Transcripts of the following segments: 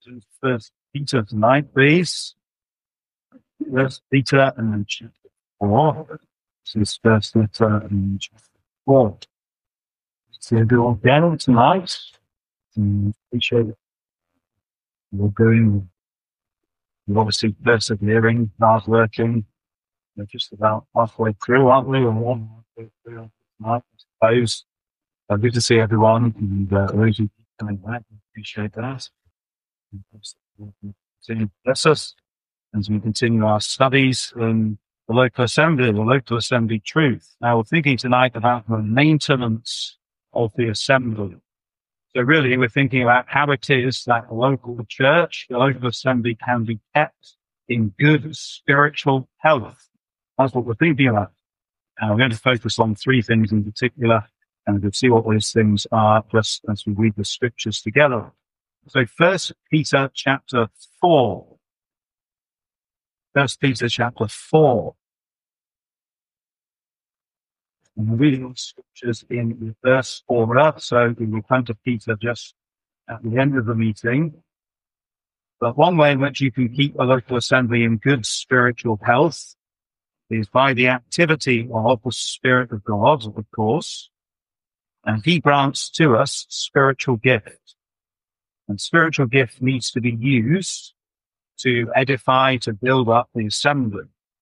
to First Peter tonight, please. First Peter and chapter 4. This is first letter and chapter 4. See everyone again tonight. Appreciate you're doing. You're obviously persevering, hard working. We're just about halfway through, aren't we? Or one halfway through tonight, I suppose. Good to see everyone and those who keep coming back. Appreciate that. Bless us as we continue our studies in the local assembly truth. Now, we're thinking tonight about the maintenance of the assembly. So really, we're thinking about how it is that the local church, the local assembly can be kept in good spiritual health. That's what we're thinking about. And we're going to focus on three things in particular, and we'll see what those things are just as we read the scriptures together. So First Peter chapter 4. First Peter chapter 4. And we're reading the scriptures in reverse order, so we will come to Peter just at the end of the meeting. But one way in which you can keep a local assembly in good spiritual health is by the activity of the Spirit of God, of course. And he grants to us spiritual gift. And spiritual gift needs to be used to edify, to build up the assembly.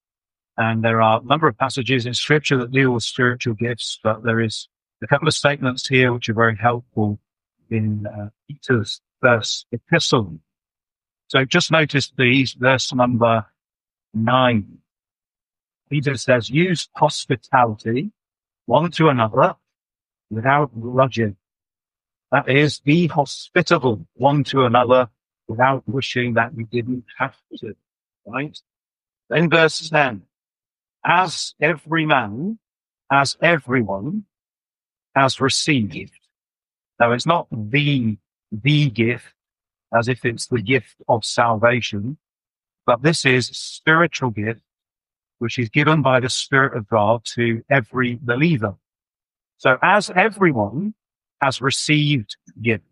And there are a number of passages in Scripture that deal with spiritual gifts, but there is a couple of statements here which are very helpful in Peter's first epistle. So just notice these, verse number 9. Peter says, use hospitality one to another without grudging. That is, be hospitable one to another without wishing that we didn't have to. Right? Then verse 10. As every man, as everyone has received. Now, it's not the gift, as if it's the gift of salvation, but this is spiritual gift, which is given by the Spirit of God to every believer. So as everyone has received gift.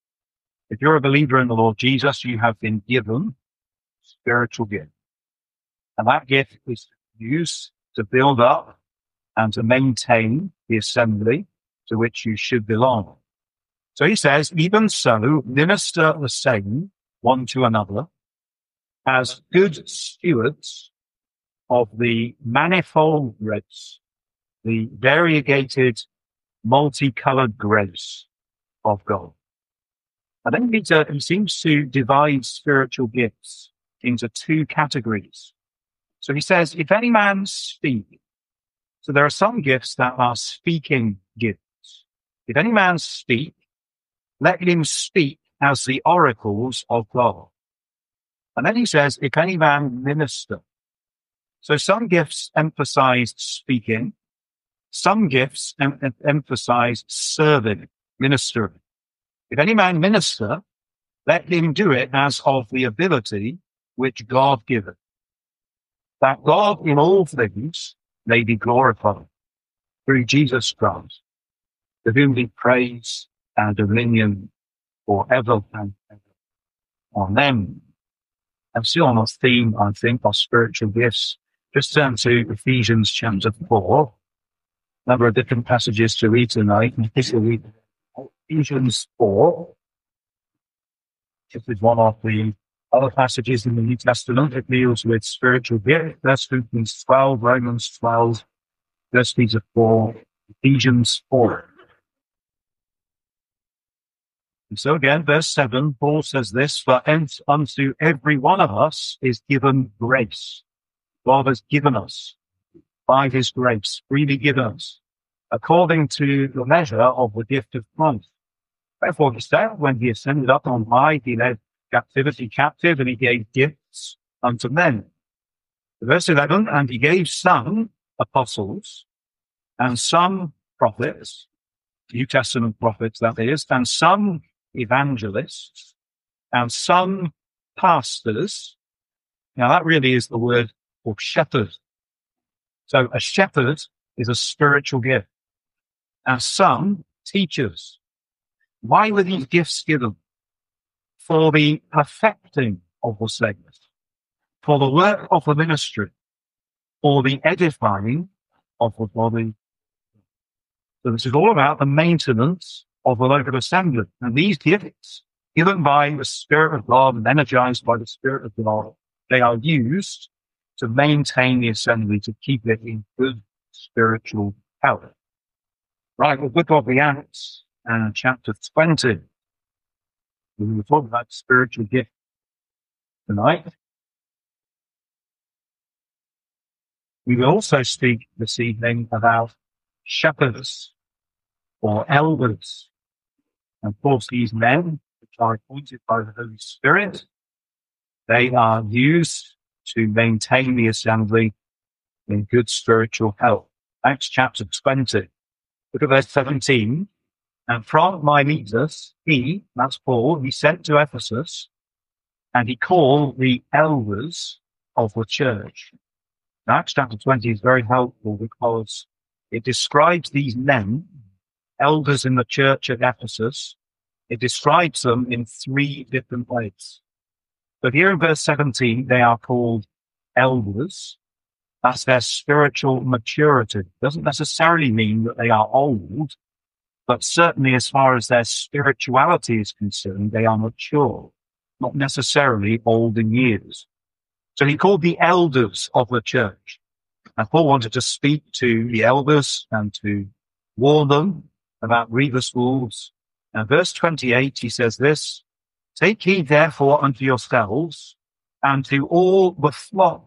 If you're a believer in the Lord Jesus, you have been given spiritual gift. And that gift is used to build up and to maintain the assembly to which you should belong. So he says, even so, minister the same one to another as good stewards of the manifold grace, the variegated, multicolored grace of God. And then Peter, he seems to divide spiritual gifts into two categories. So he says, if any man speak, so there are some gifts that are speaking gifts. If any man speak, let him speak as the oracles of God. And then he says, if any man minister. So some gifts emphasize speaking. Some gifts emphasize serving, ministering. If any man minister, let him do it as of the ability which God giveth, that God in all things may be glorified through Jesus Christ, to whom be praise and dominion forever and ever. Amen. I'm still on the theme, I think, of spiritual gifts. Just turn to Ephesians chapter 4. A number of different passages to read tonight. Particularly Ephesians 4. This is one of the other passages in the New Testament that deals with spiritual gifts. 1 Corinthians 12, Romans 12, 1 Peter 4, Ephesians 4. And so again, verse 7, Paul says this, for unto every one of us is given grace. God has given us by his grace, freely given us, according to the measure of the gift of Christ. Therefore, he said, when he ascended up on high, he led captivity captive, and he gave gifts unto men. Verse 11, and he gave some apostles, and some prophets, New Testament prophets that is, and some evangelists, and some pastors. Now that really is the word for shepherd. So a shepherd is a spiritual gift, and some teachers. Why were these gifts given? for the perfecting of the saints, for the work of the ministry, for the edifying of the body. So this is all about the maintenance of the local assembly. And these gifts, given by the Spirit of God and energized by the Spirit of God, they are used to maintain the assembly, to keep it in good spiritual health. Right, we'll look at the Acts and chapter 20. We will talk about spiritual gifts tonight. We will also speak this evening about shepherds or elders. And of course, these men, which are appointed by the Holy Spirit, they are used to maintain the assembly in good spiritual health. Acts chapter 20. Look at verse 17. And from Miletus, he, that's Paul, he sent to Ephesus, and he called the elders of the church. Now, Acts chapter 20 is very helpful because it describes these men, elders in the church at Ephesus. It describes them in three different ways. But here in verse 17, they are called elders. That's their spiritual maturity. It doesn't necessarily mean that they are old, but certainly as far as their spirituality is concerned, they are mature, not necessarily old in years. So he called the elders of the church. And Paul wanted to speak to the elders and to warn them about grievous wolves. And verse 28, he says this, take heed therefore unto yourselves and to all the flock.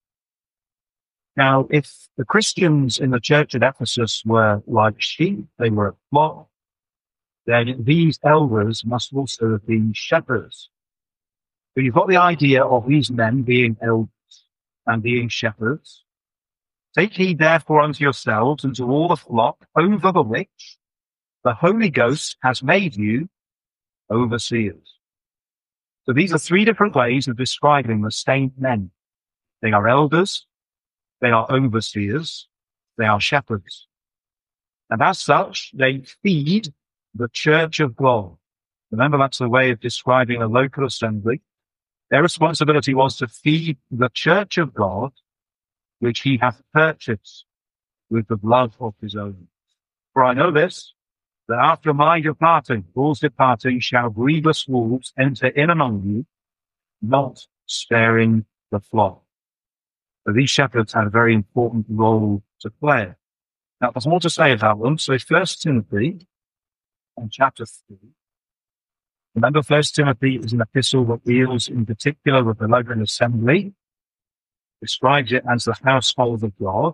Now, if the Christians in the church at Ephesus were like sheep, they were a flock, then these elders must also have been shepherds. So you've got the idea of these men being elders and being shepherds. Take heed therefore unto yourselves and to all the flock over the which the Holy Ghost has made you overseers. So these are three different ways of describing the same men. They are elders, they are overseers, they are shepherds. And as such, they feed the church of God. Remember, that's the way of describing a local assembly. Their responsibility was to feed the church of God, which he hath purchased with the blood of his own. For I know this, that after my departing, Paul's departing, shall grievous wolves enter in among you, not sparing the flock. So these shepherds had a very important role to play. Now, there's more to say about them. So 1 Timothy, in chapter 3, remember 1 Timothy is an epistle that deals in particular with the local assembly, describes it as the household of God.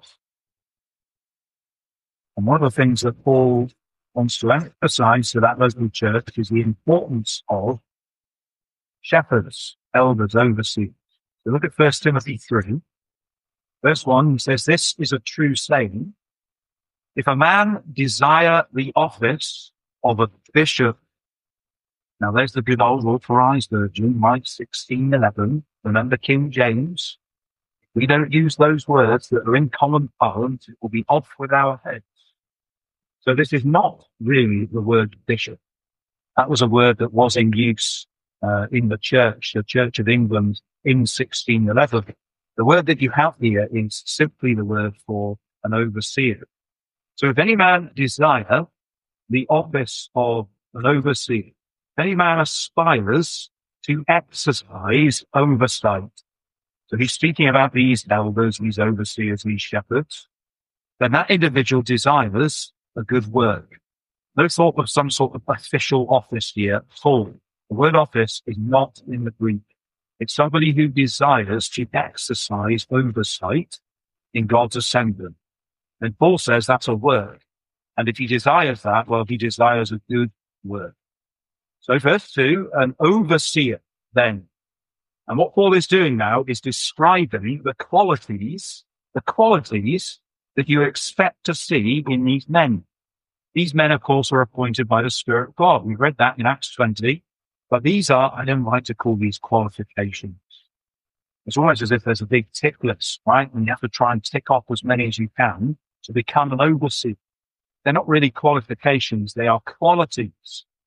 And one of the things that Paul wants to emphasize to that local church is the importance of shepherds, elders, overseers. So look at 1 Timothy 3. Verse 1, he says, this is a true saying. If a man desire the office of a bishop, now there's the good old authorized version, Mike 16:11. Remember King James? If we don't use those words that are in common parlance, it will be off with our heads. So this is not really the word bishop. That was a word that was in use in the Church of England in 1611. The word that you have here is simply the word for an overseer. So if any man desire the office of an overseer, if any man aspires to exercise oversight, so he's speaking about these elders, these overseers, these shepherds, then that individual desires a good work. No thought of some sort of official office here. Full. The word office is not in the Greek. It's somebody who desires to exercise oversight in God's assembly. And Paul says that's a work. And if he desires that, well, he desires a good work. So verse 2, an overseer then. And what Paul is doing now is describing the qualities that you expect to see in these men. These men, of course, are appointed by the Spirit of God. We read that in Acts 20. But these are, I don't like to call these qualifications. It's almost as if there's a big tick list, right? And you have to try and tick off as many as you can to become an overseer. They're not really qualifications, they are qualities.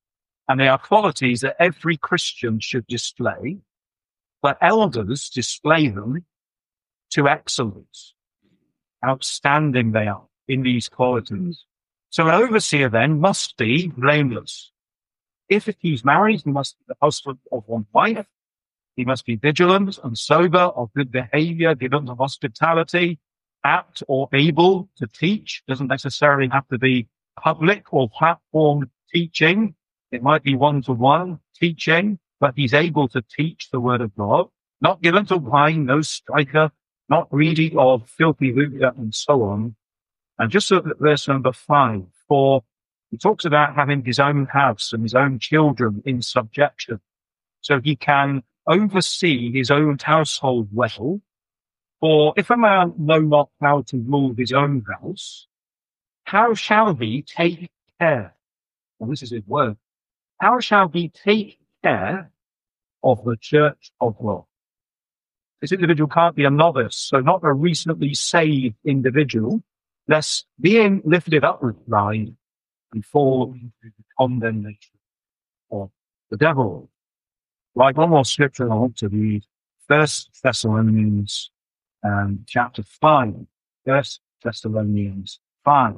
And they are qualities that every Christian should display, but elders display them to excellence. Outstanding they are in these qualities. So an overseer then must be blameless. If he's married, he must be the husband of one wife. He must be vigilant and sober, of good behavior, given to hospitality, apt or able to teach. Doesn't necessarily have to be public or platform teaching. It might be one-to-one teaching, but he's able to teach the word of God. Not given to wine, no striker, not greedy of filthy lucre, and so on. And just look at verse number 5. For he talks about having his own house and his own children in subjection. So he can oversee his own household well. For if a man know not how to rule his own house, how shall he take care? Well, this is his word. How shall he take care of the church of God? This individual can't be a novice, so not a recently saved individual, lest being lifted up with pride and fall into the condemnation of the devil. Right, one more scripture I want to read. 1 Thessalonians chapter 5. 1 Thessalonians 5.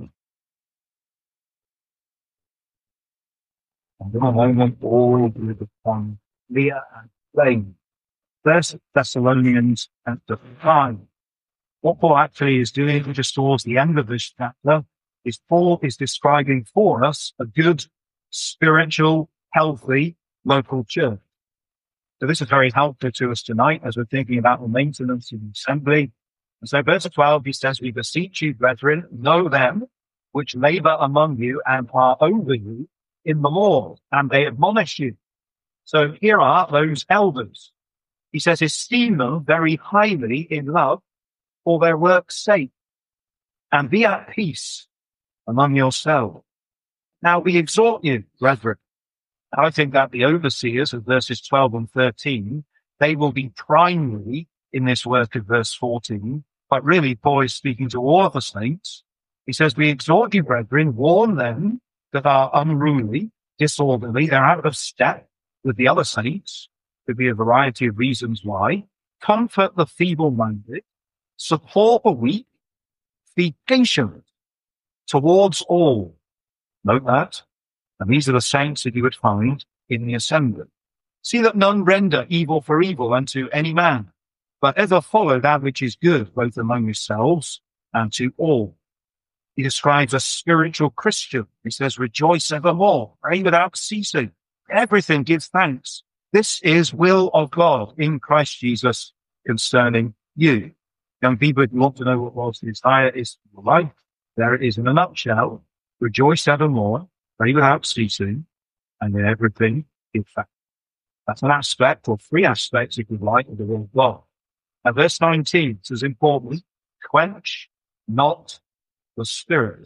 And in a moment, all will become clear and plain. 1 Thessalonians chapter 5. What Paul actually is doing just towards the end of this chapter is Paul is describing for us a good, spiritual, healthy local church. So this is very helpful to us tonight as we're thinking about the maintenance of the assembly. And so verse 12, he says, we beseech you, brethren, know them which labor among you and are over you in the Lord, and they admonish you. So here are those elders. He says, esteem them very highly in love for their work's sake, and be at peace among yourselves. Now we exhort you, brethren. I think that the overseers of verses 12 and 13, they will be primary in this work of verse 14, but really Paul is speaking to all of the saints. He says, we exhort you, brethren, warn them that are unruly, disorderly, they're out of step with the other saints. Could be a variety of reasons why. Comfort the feeble-minded, support the weak, be patient towards all. Note that. And these are the saints that you would find in the assembly. See that none render evil for evil unto any man, but ever follow that which is good, both among yourselves and to all. He describes a spiritual Christian. He says, rejoice evermore, pray without ceasing, everything give thanks. This is will of God in Christ Jesus concerning you. Young people, if you want to know what God's desire is for your life, there it is in a nutshell. Rejoice evermore, pray without ceasing, and in everything give thanks. That's an aspect, or three aspects, if you like, of the will of God. And verse 19 is important. Quench not the spirit.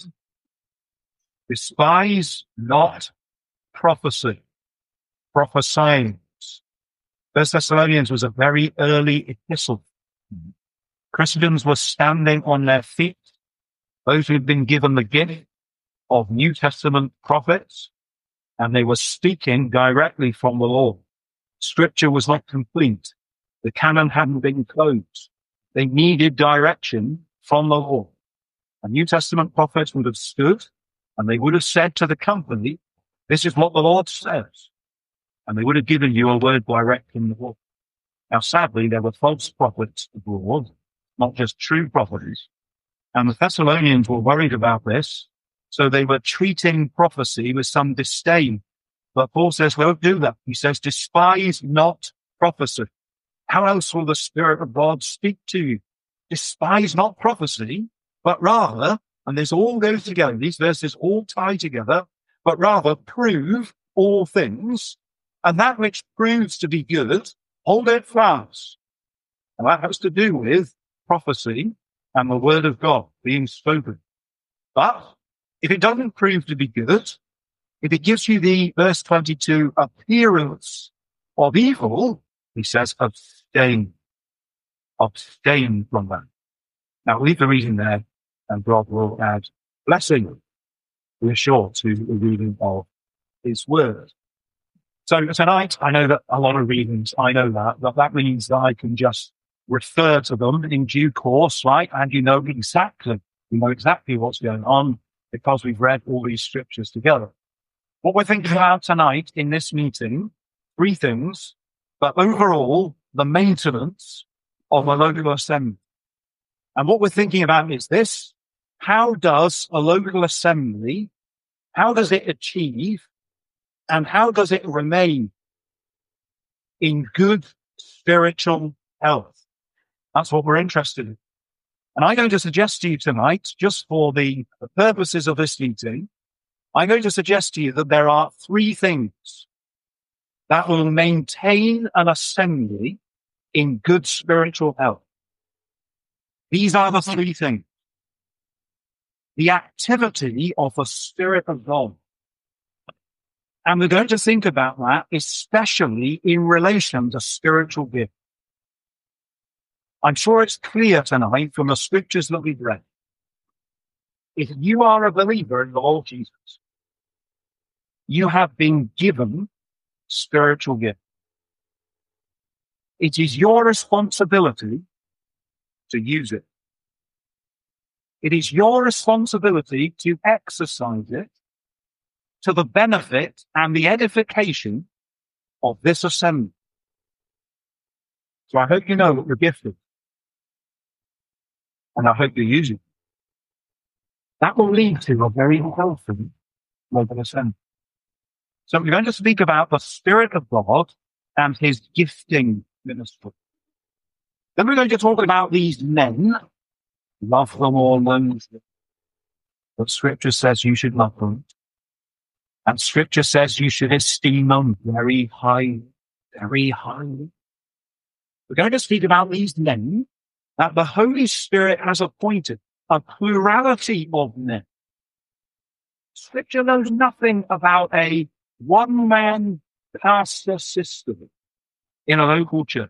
Despise not prophecy. Prophesying. First Thessalonians was a very early epistle. Christians were standing on their feet. Those who had been given the gift of New Testament prophets, and they were speaking directly from the Lord. Scripture was not complete. The canon hadn't been closed. They needed direction from the Lord. And New Testament prophets would have stood, and they would have said to the company, this is what the Lord says. And they would have given you a word direct from the Lord. Now, sadly, there were false prophets abroad, not just true prophets. And the Thessalonians were worried about this, so they were treating prophecy with some disdain. But Paul says, well, don't do that. He says, despise not prophecy. How else will the Spirit of God speak to you? Despise not prophecy, but rather, and this all goes together, these verses all tie together, but rather prove all things, and that which proves to be good, hold it fast. And that has to do with prophecy and the word of God being spoken. But if it doesn't prove to be good, if it gives you the, verse 22, appearance of evil, he says, abstain. Abstain from that. Now, leave the reading there, and God will add blessing, we're sure, to the reading of his word. So tonight, I know that a lot of readings, I know that means that I can just refer to them in due course, right? And you know exactly what's going on because we've read all these scriptures together. What we're thinking about tonight in this meeting, 3 things, but overall, the maintenance of a local assembly. And what we're thinking about is this: how does a local assembly, how does it achieve and how does it remain in good spiritual health? That's what we're interested in. And I'm going to suggest to you tonight, just for the purposes of this meeting, I'm going to suggest to you that there are 3 things that will maintain an assembly in good spiritual health. These are the 3 things. The activity of the Spirit of God. And we're going to think about that, especially in relation to spiritual gifts. I'm sure it's clear tonight from the scriptures that we've read. If you are a believer in the Lord Jesus, you have been given spiritual gifts. It is your responsibility to use it. It is your responsibility to exercise it to the benefit and the edification of this assembly. So I hope you know what you're gifted. And I hope you use it. That will lead to a very healthy local assembly. So we're going to speak about the Spirit of God and his gifting ministry. Then we're going to talk about these men. Love them all, those that Scripture says you should love them. And Scripture says you should esteem them very highly, very highly. We're going to speak about these men that the Holy Spirit has appointed, a plurality of men. Scripture knows nothing about a one-man pastor system in a local church,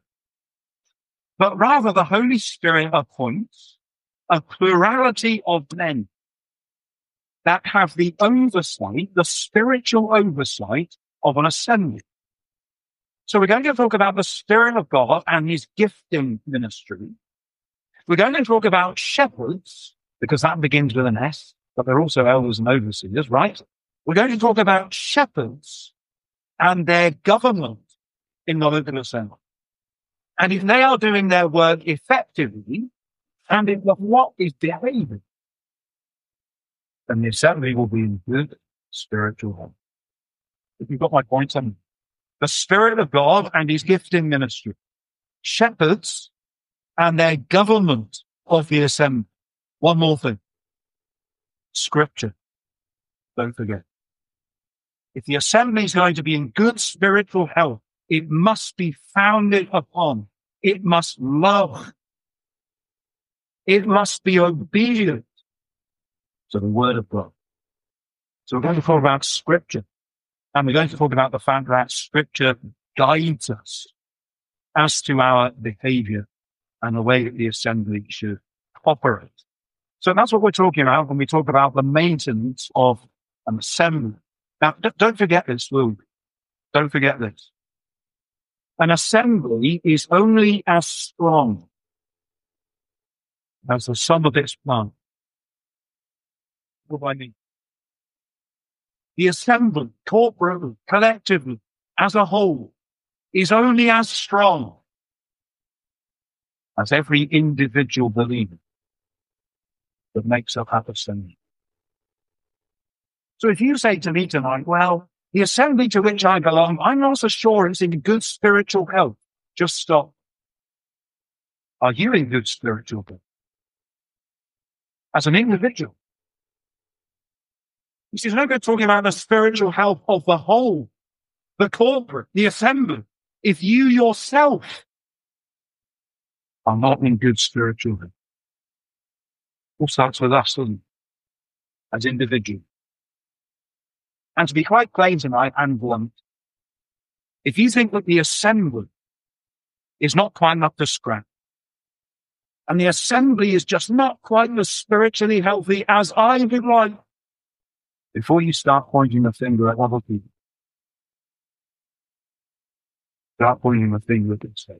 but rather the Holy Spirit appoints a plurality of men that have the oversight, the spiritual oversight of an assembly. So we're going to talk about the Spirit of God and his gifting ministry. We're going to talk about shepherds, because that begins with an S, but they're also elders and overseers, right? We're going to talk about shepherds and their government in the local assembly. And if they are doing their work effectively, and if the flock is behaving, then the assembly will be in good spiritual health. If you've got my point, the Spirit of God and his gifting ministry, shepherds and their government of the assembly. One more thing. Scripture. Don't forget. If the assembly is going to be in good spiritual health, it must be founded upon, it must love, it must be obedient to the Word of God. So we're going to talk about Scripture. And we're going to talk about the fact that Scripture guides us as to our behavior and the way that the assembly should operate. So that's what we're talking about when we talk about the maintenance of an assembly. Now, don't forget this, will you? Don't forget this. An assembly is only as strong as the sum of its parts. What do I mean? The assembly, corporately, collectively, as a whole, is only as strong as every individual believer that makes up that assembly. So if you say to me tonight, well, the assembly to which I belong, I'm not so sure it's in good spiritual health. Just stop. Are you in good spiritual health? As an individual. You see, it's no good talking about the spiritual health of the whole, the corporate, the assembly, if you yourself are not in good spiritual health. All starts with us, doesn't it? As individuals. And to be quite plain tonight and blunt, if you think that the assembly is not quite up to scratch, and the assembly is just not quite as spiritually healthy as I would like, before you start pointing the finger at other people, without pointing the finger at himself.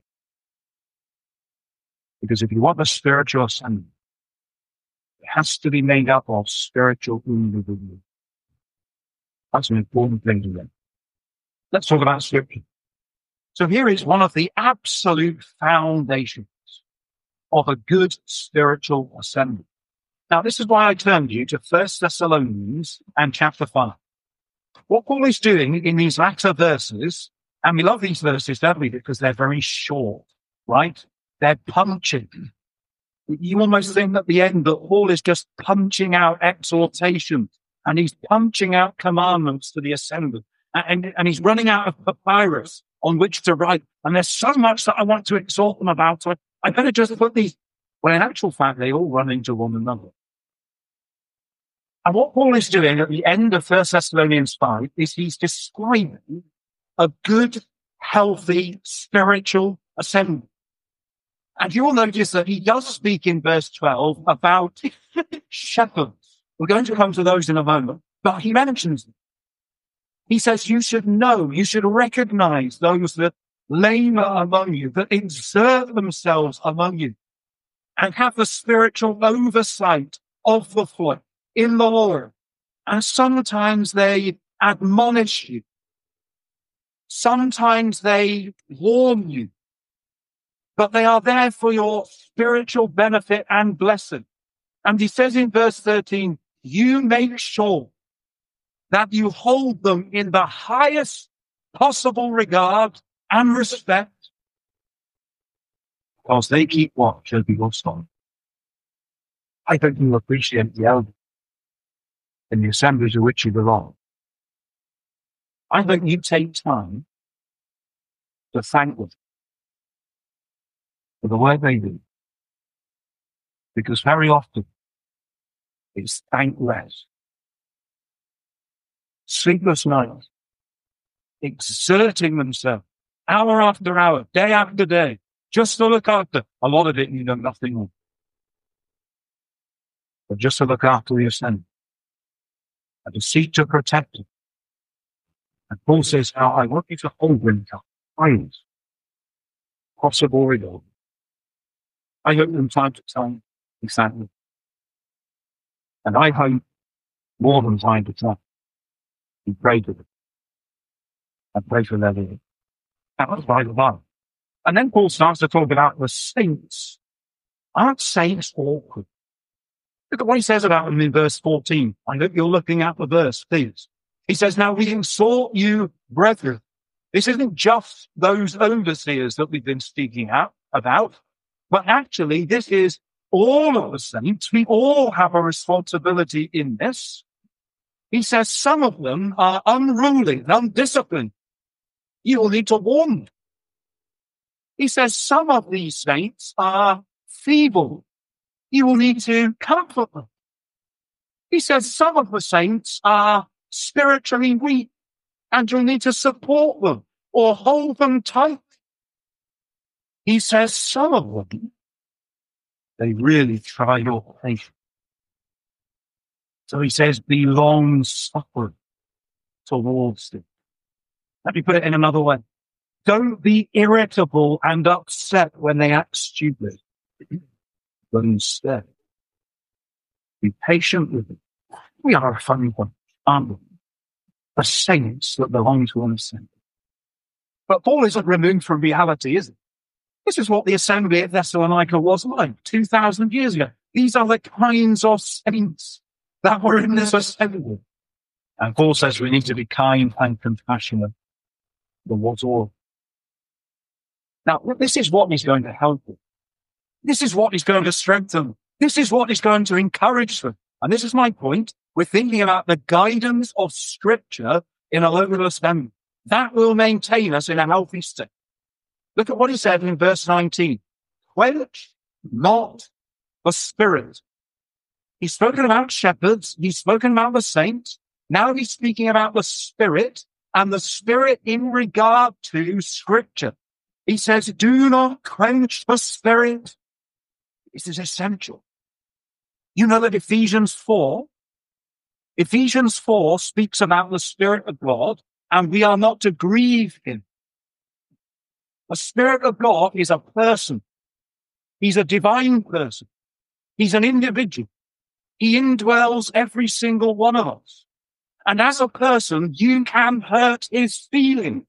Because if you want a spiritual assembly, it has to be made up of spiritual individuals. That's an important thing to learn. Let's talk about scripture. So here is one of the absolute foundations of a good spiritual assembly. Now, this is why I turned you to 1 Thessalonians and chapter 5. What Paul is doing in these latter verses, and we love these verses, don't we? Because they're very short, right? They're punching. You almost think at the end that Paul is just punching out exhortations and he's punching out commandments to the assembly. And he's running out of papyrus on which to write. And there's so much that I want to exhort them about. So I better just put these. Well, in actual fact, they all run into one another. And what Paul is doing at the end of 1 Thessalonians 5 is he's describing a good, healthy, spiritual assembly. And you'll notice that he does speak in verse 12 about shepherds. We're going to come to those in a moment, but he mentions them. He says you should know, you should recognize those that labor among you, that exert themselves among you, and have the spiritual oversight of the flock in the Lord. And sometimes they admonish you. Sometimes they warn you. But they are there for your spiritual benefit and blessing. And he says in verse 13, you make sure that you hold them in the highest possible regard and respect, because they keep watch over your soul. I think you appreciate the elders in the assemblies to which you belong. I think you take time to thank them for the work they do, because very often it's thankless. Sleepless nights, exerting themselves, hour after hour, day after day, just to look after. A lot of it you know nothing of. But just to look after the assembly and to seek to protect it. And Paul says, now I want you to hold them to highest possible regard. I hope from time to time, exactly. And I hope more than time to time, we pray to them and pray for their living. That's by the by. And then Paul starts to talk about the saints. Aren't saints awkward? Look at what he says about them in verse 14. I hope you're looking at the verse, please. He says, now we exhort you, brethren. This isn't just those overseers that we've been speaking about, but actually this is all of the saints. We all have a responsibility in this. He says some of them are unruly and undisciplined. You will need to warn them. He says some of these saints are feeble. You will need to comfort them. He says some of the saints are spiritually weak, and you'll need to support them or hold them tight. He says some of them, they really try your patience. So he says, be long-suffering towards them. Let me put it in another way. Don't be irritable and upset when they act stupid, but instead, be patient with them. We are a funny one, aren't we? The saints that belong to an assembly. But Paul isn't removed from reality, is he? This is what the assembly at Thessalonica was like 2,000 years ago. These are the kinds of saints that were in this assembly. And Paul says we need to be kind and compassionate towards all. Now, this is what is going to help them. This is what is going to strengthen them. This is what is going to encourage them. And this is my point. We're thinking about the guidance of Scripture in a local assembly. That will maintain us in a healthy state. Look at what he said in verse 19. Quench not the spirit. He's spoken about shepherds. He's spoken about the saints. Now he's speaking about the Spirit, and the Spirit in regard to Scripture. He says, do not quench the Spirit. This is essential. You know that Ephesians 4 speaks about the Spirit of God, and we are not to grieve him. The Spirit of God is a person. He's a divine person. He's an individual. He indwells every single one of us. And as a person, you can hurt his feeling.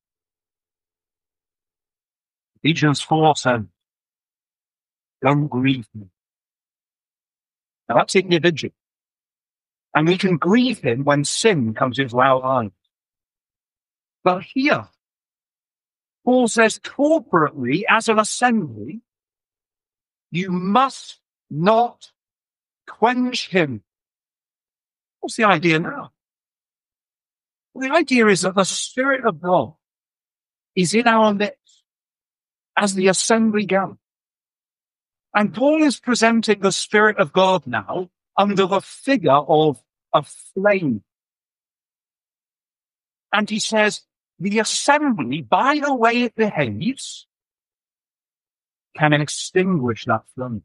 Ephesians 4 says, don't grieve me. Now that's individual. And we can grieve him when sin comes into our lives. But here, Paul says corporately, as an assembly, you must not quench him. What's the idea now? Well, the idea is that the Spirit of God is in our midst as the assembly gathers. And Paul is presenting the Spirit of God now under the figure of a flame. And he says, the assembly, by the way it behaves, can extinguish that flame,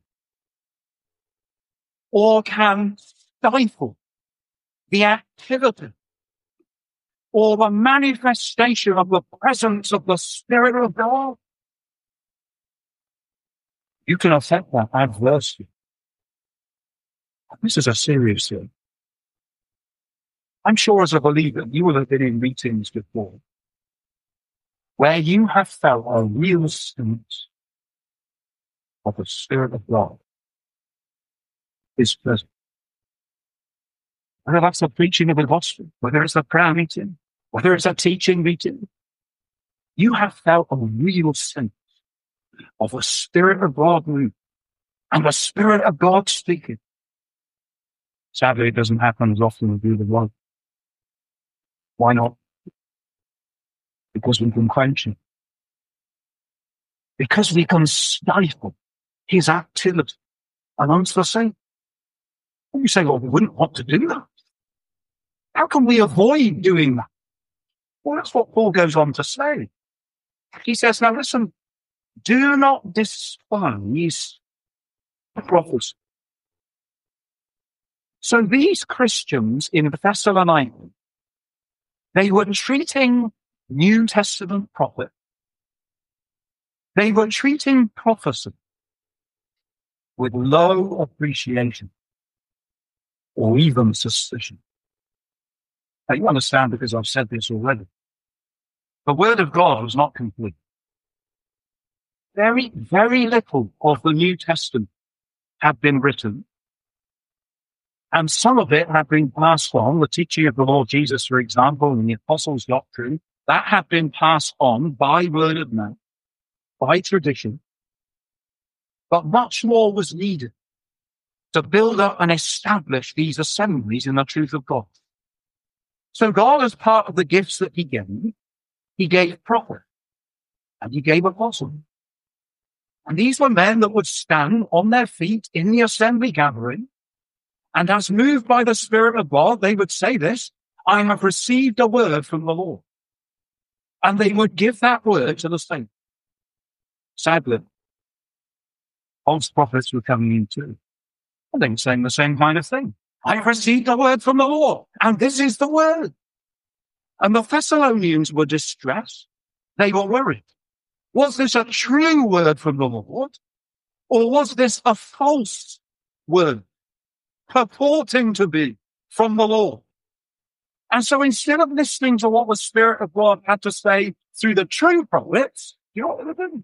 or can stifle the activity or the manifestation of the presence of the Spirit of God. You can affect that adversely. This is a serious thing. I'm sure as a believer, you will have been in meetings before where you have felt a real sense of the Spirit of God is present. Whether that's the preaching of the gospel, whether it's a prayer meeting, whether it's a teaching meeting, you have felt a real sense of the Spirit of God moving and the Spirit of God speaking. Sadly, it doesn't happen as often as we would like. Why not? Because we can quench it. Because we can stifle his activity amongst the saints. And you say, well, we wouldn't want to do that. How can we avoid doing that? Well, that's what Paul goes on to say. He says, now listen, do not despise the prophecy. So these Christians in Thessalonica, they were treating New Testament prophets. They were treating prophecy with low appreciation or even suspicion. Now you understand, because I've said this already. The Word of God was not complete. Very, very little of the New Testament had been written. And some of it had been passed on. The teaching of the Lord Jesus, for example, and the apostles' doctrine, that had been passed on by word of mouth, by tradition. But much more was needed to build up and establish these assemblies in the truth of God. So God, as part of the gifts that he gave prophet, and he gave apostle. And these were men that would stand on their feet in the assembly gathering, and as moved by the Spirit of God, they would say this, I have received a word from the Lord. And they would give that word to the saints. Sadly, false prophets were coming in too. And they were saying the same kind of thing. I have received a word from the Lord, and this is the word. And the Thessalonians were distressed. They were worried. Was this a true word from the Lord? Or was this a false word, purporting to be from the Lord? And so instead of listening to what the Spirit of God had to say through the true prophets, you know what they were doing?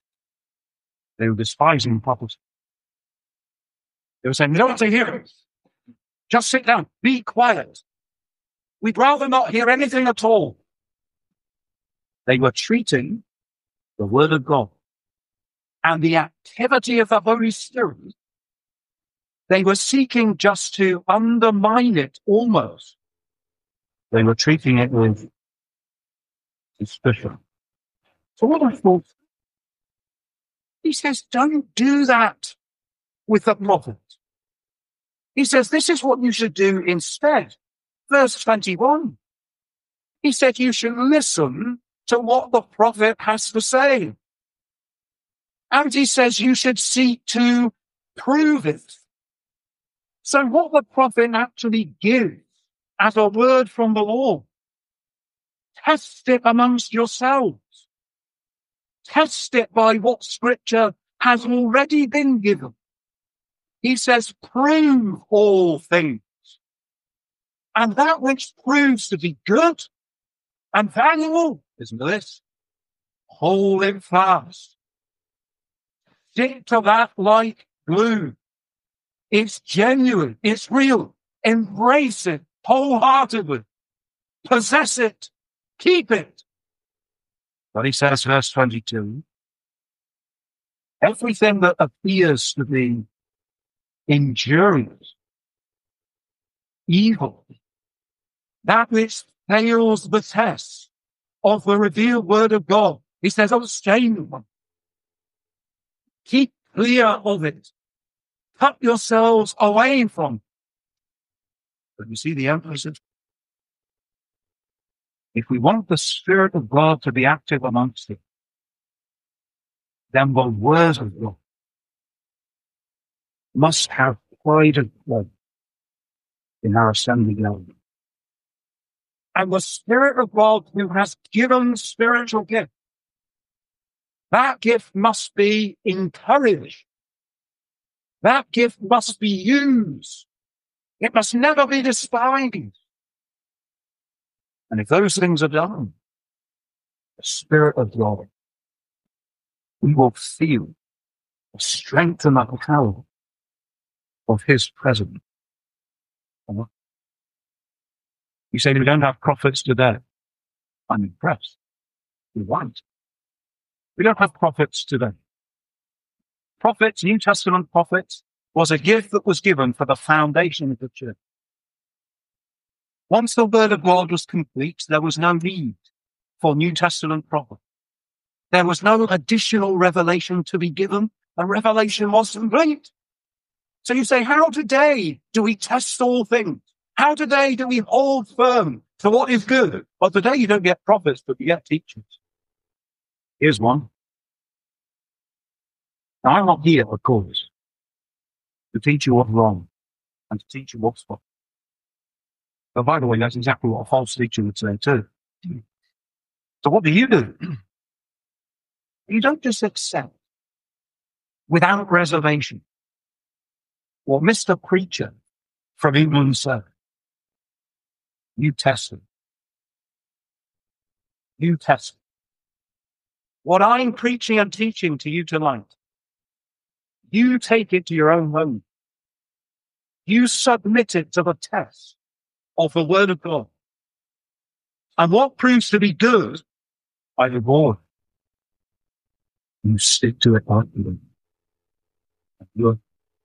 They were despising prophets. They were saying, you don't want to hear it. Just sit down. Be quiet. We'd rather not hear anything at all. They were treating the Word of God and the activity of the Holy Spirit. They were seeking just to undermine it almost. They were treating it with suspicion. So what I thought, he says, don't do that with the prophet. He says, this is what you should do instead. Verse 21. He said, you should listen to what the prophet has to say. And he says, you should seek to prove it. So what the prophet actually gives as a word from the Lord, test it amongst yourselves. test it by what Scripture has already been given. He says, prove all things. And that which proves to be good and valuable, isn't this? Hold it fast. Stick to that like glue. It's genuine. It's real. Embrace it wholeheartedly. Possess it. Keep it. But he says, verse 22, everything that appears to be injurious, evil, that which fails the test of the revealed word of God, he says, abstain from. Keep clear of it. Cut yourselves away from it. But you see the emphasis? If we want the Spirit of God to be active amongst us, then the word of God must have pride of place in our assembly gathering. And the Spirit of God who has given spiritual gift, that gift must be encouraged. That gift must be used. It must never be despised. And if those things are done, the Spirit of God, we will feel the strength and the power of His presence. You say we don't have prophets today. I'm impressed. You're right. We don't have prophets today. Prophets, New Testament prophets, was a gift that was given for the foundation of the church. Once the word of God was complete, there was no need for New Testament prophets. There was no additional revelation to be given. The revelation was complete. So you say, how today do we test all things? How today do we hold firm to what is good? Well, today you don't get prophets, but you get teachers. Here's one. Now, I'm not here, of course, to teach you what's wrong and to teach you what's right. But by the way, that's exactly what a false teacher would say too. So what do? You don't just accept without reservation what Mr. Preacher from England said. You test him. You test him. What I'm preaching and teaching to you tonight, you take it to your own home. You submit it to the test of the Word of God. And what proves to be good, I reward. You stick to it partly. And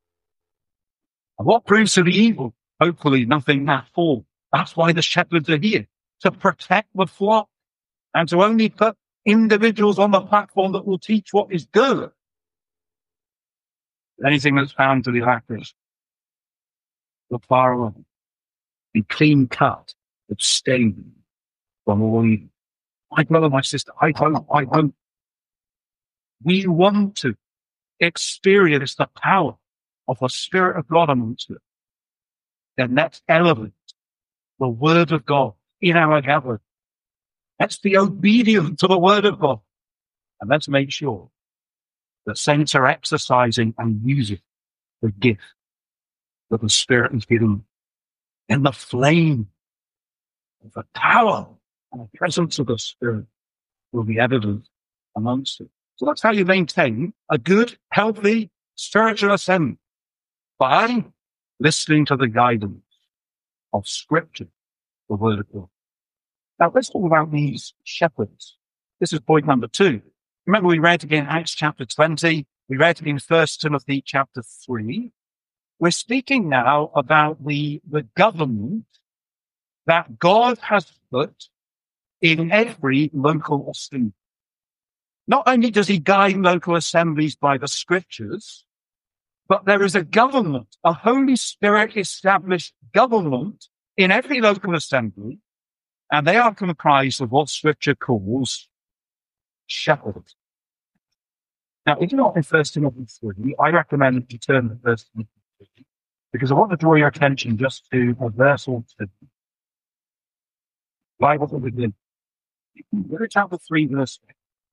what proves to be evil, hopefully nothing at all. That's why the shepherds are here, to protect the flock and to only put individuals on the platform that will teach what is good. Anything that's found to be lacking, look far away. Be clean cut, abstain from all evil. My brother, my sister, I hope. We want to experience the power of the Spirit of God amongst us. Then let's elevate the Word of God in our gathering. Let's be obedient to the Word of God. And let's make sure that saints are exercising and using the gift that the Spirit has given. And the flame of the power and the presence of the Spirit will be evident amongst it. So that's how you maintain a good, healthy, spiritual assembly. By listening to the guidance of Scripture, the Word of God. Now let's talk about these shepherds. This is point number 2. Remember we read again Acts chapter 20. We read in 1 Timothy chapter 3. We're speaking now about the government that God has put in every local assembly. Not only does He guide local assemblies by the Scriptures, but there is a government, a Holy Spirit established government in every local assembly, and they are comprised of what Scripture calls shepherds. Now, if you're not in 1 Timothy 3, I recommend that you turn to 1 Timothy 3, because I want to draw your attention just to a verse or two. Bible will begin. Go to chapter 3, verse 6.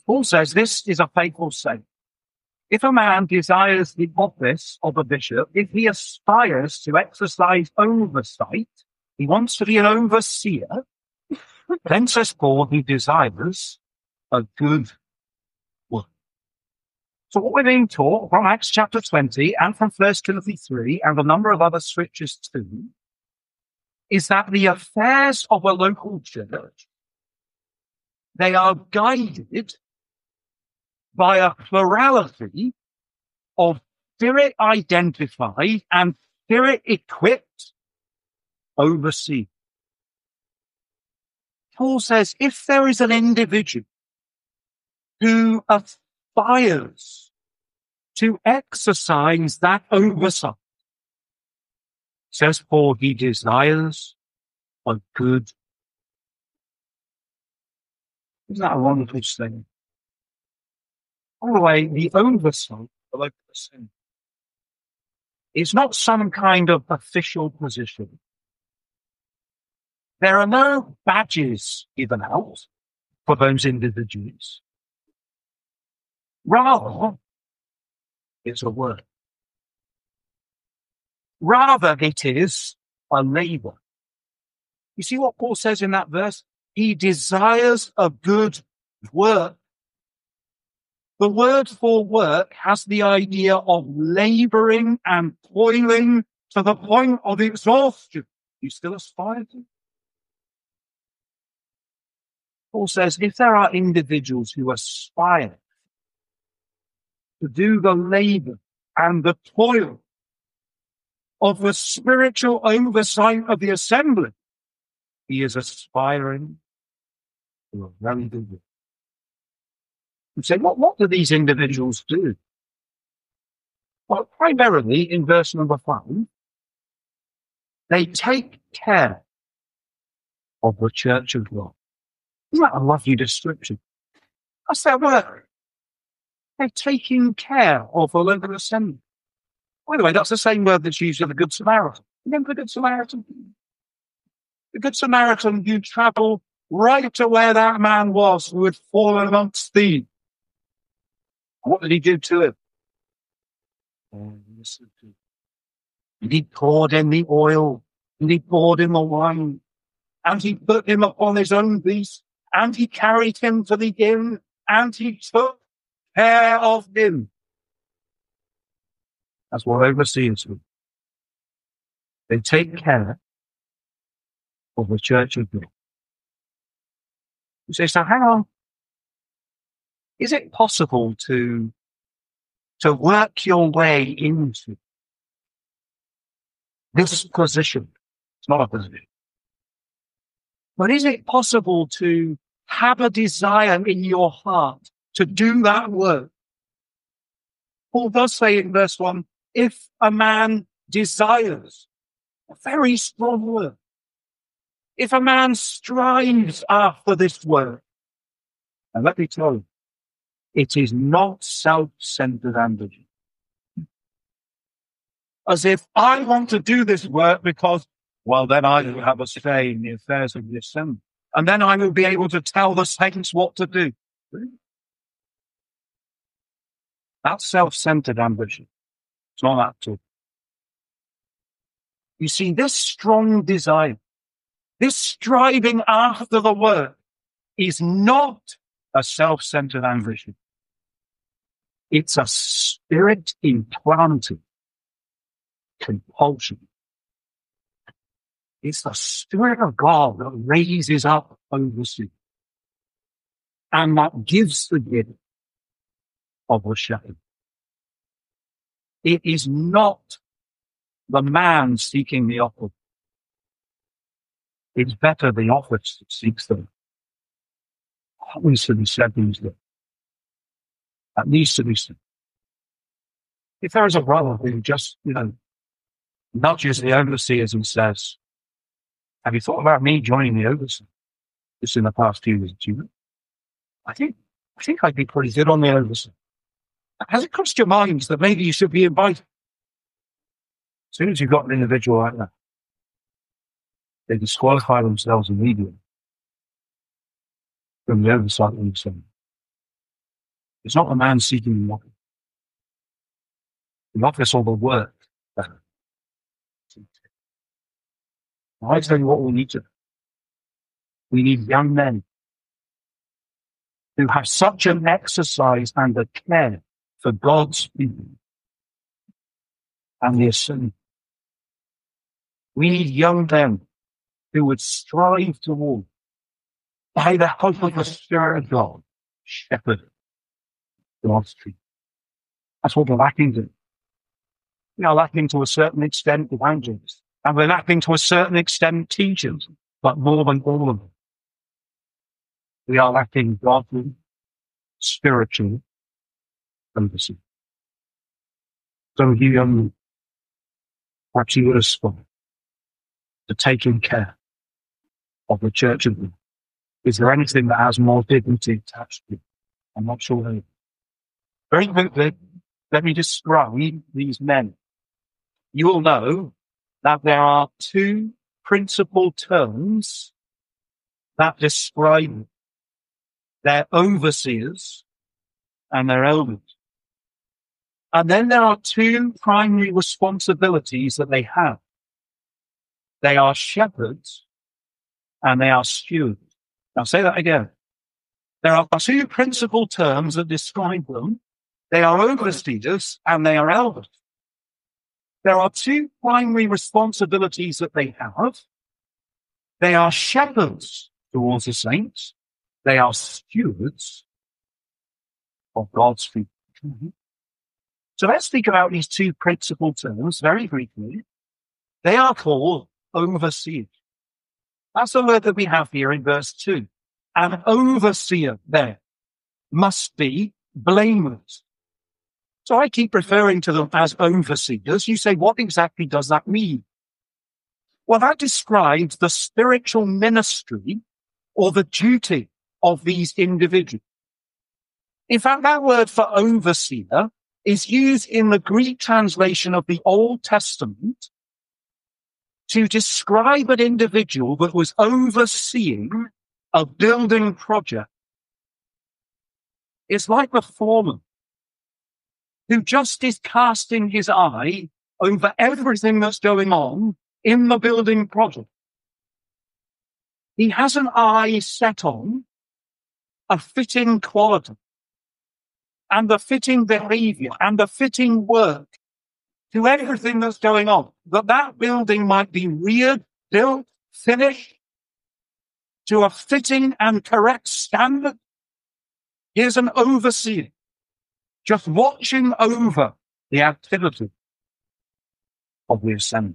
Paul says this is a faithful saying. If a man desires the office of a bishop, if he aspires to exercise oversight, he wants to be an overseer, then says Paul, he desires a good work. So what we're being taught from Acts chapter 20 and from 1 Timothy 3 and a number of other scriptures too, is that the affairs of a local church, they are guided by a plurality of Spirit-identified and Spirit-equipped overseers. Paul says if there is an individual who aspires to exercise that oversight, says Paul, he desires a good. Isn't that a wonderful thing? By the way, the oversight of the local assembly is not some kind of official position. There are no badges given out for those individuals. Rather, it's a work. Rather, it is a labor. You see what Paul says in that verse? He desires a good work. The word for work has the idea of laboring and toiling to the point of exhaustion. You still aspire to? Paul says if there are individuals who aspire to do the labor and the toil of the spiritual oversight of the assembly, he is aspiring to a very good work. You say, what do these individuals do? Well, primarily in verse number 5, they take care of the church of God. Isn't that a lovely description? That's their work. They're taking care of the local assembly. By the way, that's the same word that's used of the Good Samaritan. Remember the Good Samaritan? The Good Samaritan who travelled right to where that man was who had fallen amongst thieves. What did he do to him? And he poured in the oil, and he poured in the wine, and he put him upon his own beast, and he carried him to the inn, and he took care of him. That's what overseers do. They take care of the church of God. You say, so hang on. Is it possible to work your way into this position? It's not a position. But is it possible to have a desire in your heart to do that work? Paul does say in verse 1, if a man desires, a very strong word. If a man strives after this work, and let me tell you, it is not self-centered ambition. As if I want to do this work because, well, then I will have a say in the affairs of the assembly. And then I will be able to tell the saints what to do. That's self-centered ambition. It's not that at all. You see, this strong desire, this striving after the work is not a self-centered ambition. It's a spirit-implanted compulsion. It's the Spirit of God that raises up overseers and that gives the gift of the shepherd. It is not the man seeking the office. It's better the office that seeks them. That needs to be said these days. That needs to be said. If there is a brother who just, nudges the overseers and says, have you thought about me joining the overseers? Just in the past few years, I think I'd be pretty good on the overseers. Has it crossed your mind that maybe you should be invited? As soon as you've got an individual like that, they disqualify themselves immediately from the oversight of themselves. It's not the man seeking the office or the work. I tell you what we need to. We need young men who have such an exercise and a care for God's people and the assembly. We need young men who would strive toward, by the help of the Spirit of God, shepherd God's people. That's what we're lacking to. We are lacking to a certain extent evangelists, and we're lacking to a certain extent teachers, but more than all of them, we are lacking godly, spiritual overseers. Some of you young men, perhaps you would aspire to taking care of the church of God. Is there anything that has more dignity attached to it? I'm not sure there is. Very quickly, let me describe these men. You will know that there are two principal terms that describe their overseers and their elders. And then there are two primary responsibilities that they have. They are shepherds and they are stewards. I'll say that again. There are two principal terms that describe them. They are overseers and they are elders. There are two primary responsibilities that they have. They are shepherds towards the saints. They are stewards of God's people. So let's think about these two principal terms very briefly. They are called overseers. That's the word that we have here in verse 2. An overseer there must be blameless. So I keep referring to them as overseers. You say, what exactly does that mean? Well, that describes the spiritual ministry or the duty of these individuals. In fact, that word for overseer is used in the Greek translation of the Old Testament to describe an individual that was overseeing a building project. It's like the foreman who just is casting his eye over everything that's going on in the building project. He has an eye set on a fitting quality and the fitting behavior and the fitting work to everything that's going on, that building might be reared, built, finished to a fitting and correct standard. Here's an overseer just watching over the activity of the assembly.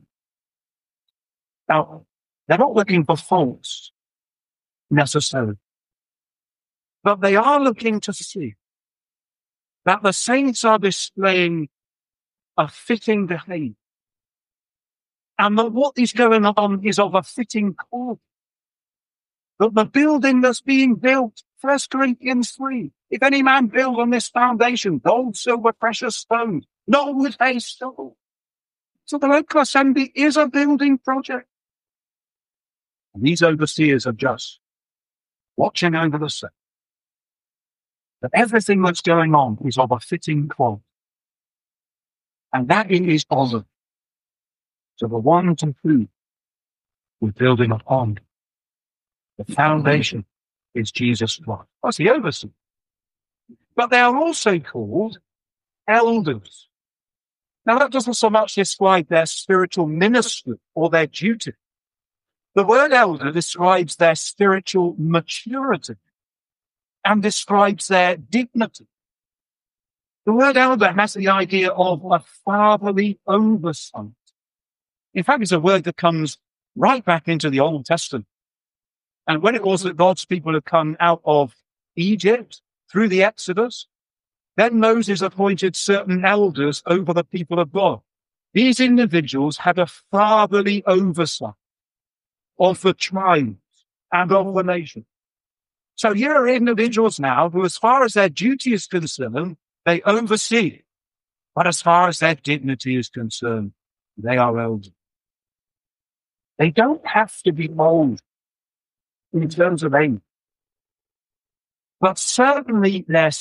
Now, they're not looking for faults necessarily, but they are looking to see that the saints are displaying a fitting behavior, and that what is going on is of a fitting quality. That the building that's being built, 1 Corinthians 3, if any man build on this foundation, gold, silver, precious stones, not wood, hay, stone. So the local assembly is a building project. And these overseers are just watching over the saints, that everything that's going on is of a fitting quality. And that is honored to the one to whom we're building upon. The foundation is Jesus Christ. That's the overseer. But they are also called elders. Now, that doesn't so much describe their spiritual ministry or their duty. The word elder describes their spiritual maturity and describes their dignity. The word elder has the idea of a fatherly oversight. In fact, it's a word that comes right back into the Old Testament. And when it was that God's people had come out of Egypt through the Exodus, then Moses appointed certain elders over the people of God. These individuals had a fatherly oversight of the tribes and of the nation. So here are individuals now who, as far as their duty is concerned, they oversee. But as far as their dignity is concerned, they are elders. They don't have to be old in terms of age, but certainly their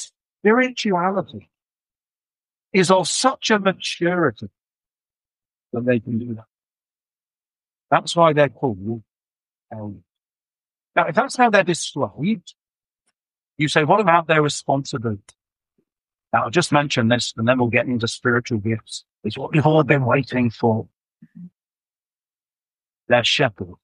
spirituality is of such a maturity that they can do that. That's why they're called elders. Now, if that's how they're described, you say, what about their responsibility? Now, I'll just mention this, and then we'll get into spiritual gifts. It's what we've all been waiting for. Their shepherd.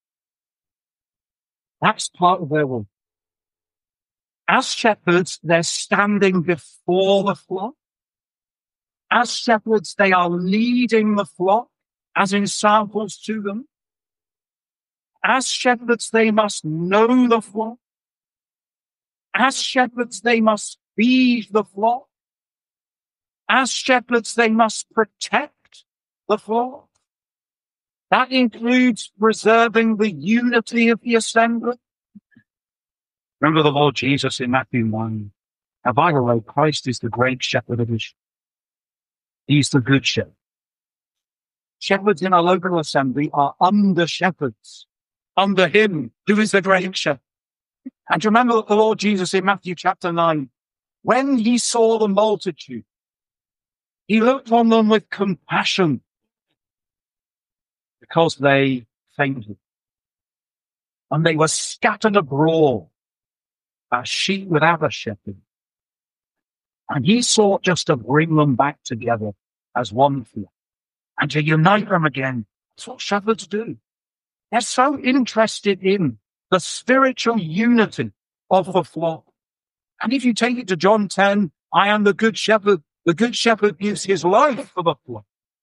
That's part of their role. As shepherds, they're standing before the flock. As shepherds, they are leading the flock as examples to them. As shepherds, they must know the flock. As shepherds, they must feed the flock. As shepherds, they must protect the flock. That includes preserving the unity of the assembly. Remember the Lord Jesus in Matthew 1. And by the way, Christ is the great shepherd of Israel. He's the good shepherd. Shepherds in our local assembly are under shepherds, under him who is the great shepherd. And remember that the Lord Jesus in Matthew chapter 9, when he saw the multitude, he looked on them with compassion because they fainted and they were scattered abroad as sheep without a shepherd. And he sought just to bring them back together as one flock and to unite them again. That's what shepherds do. They're so interested in the spiritual unity of the flock. And if you take it to John 10, I am the good shepherd. The good shepherd gives his life for the flock.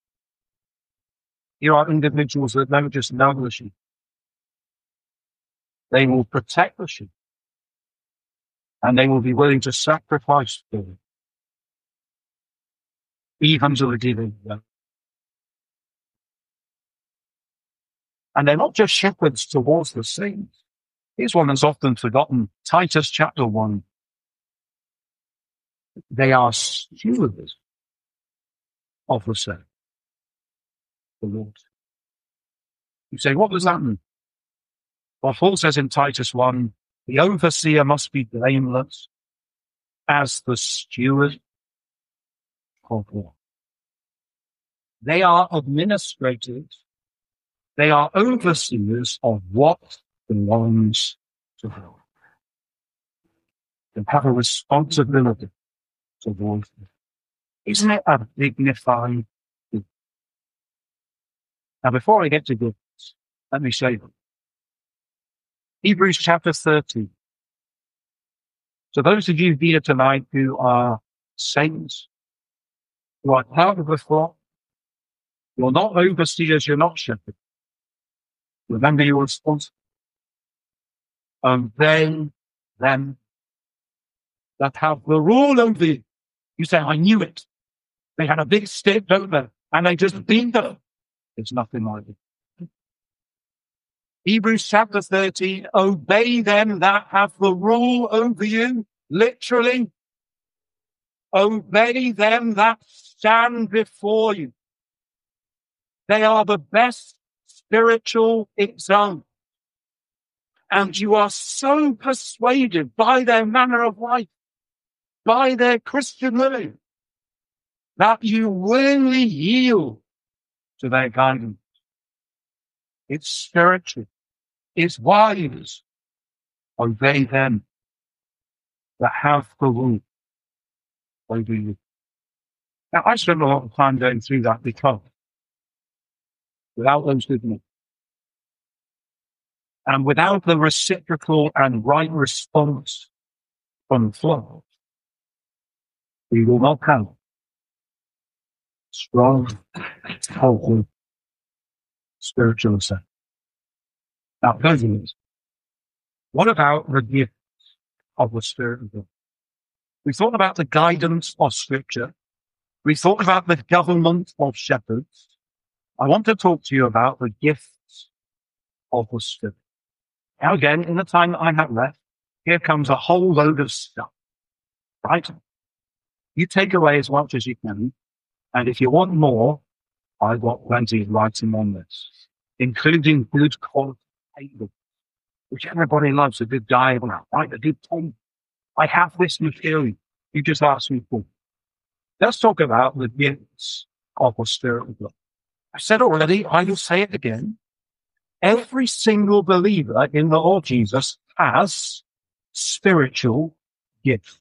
Here are individuals that don't just know the sheep. They will protect the sheep. And they will be willing to sacrifice for them. Even to the giving. And they're not just shepherds towards the saints. Here's one that's often forgotten. Titus chapter 1. They are stewards of the saints. The Lord. You say, what does that mean? Well, Paul says in Titus 1, the overseer must be blameless as the steward of what? They are administrators. They are overseers of what belongs to them. They have a responsibility towards them. Isn't it a dignified thing? Now, before I get to this, let me say them. Hebrews chapter 13. So those of you here tonight who are saints, who are part of the flock, you're not overseers, you're not shepherds. Remember your responsibility. Obey them that have the rule over you. You say, I knew it. They had a big stick, don't they? And they just beat them. It's nothing like it. Hebrews chapter 13, obey them that have the rule over you. Literally, obey them that stand before you. They are the best spiritual example. And you are so persuaded by their manner of life, by their Christian living, that you willingly yield to their guidance. It's spiritual. It's wise. Obey them that have the rule over you. Now, I spent a lot of time going through that because without those good men, and without the reciprocal and right response from the flock, we will not have strong, healthy, spiritual assent. Now, those what about the gifts of the Spirit of God? We thought about the guidance of Scripture. We thought about the government of shepherds. I want to talk to you about the gifts of the Spirit. Now again, in the time that I have left, here comes a whole load of stuff, right? You take away as much as you can, and if you want more, I've got plenty of writing on this, including good quality tables, which everybody loves, a good diagram, right? A good tape. I have this material. you just asked me for. Let's talk about the gifts of the Spirit of God. I said already, I will say it again. Every single believer in the Lord Jesus has spiritual gifts.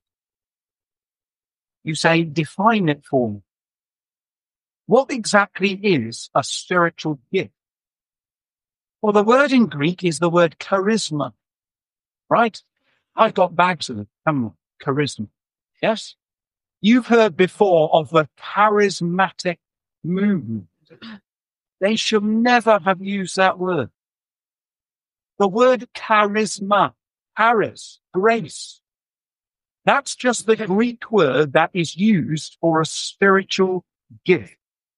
You say, define it for me. What exactly is a spiritual gift? Well, the word in Greek is the word charisma, right? I've got bags of it. Come on, charisma. Yes? You've heard before of the charismatic movement. They should never have used that word. The word charisma, charis, grace. That's just the Greek word that is used for a spiritual gift.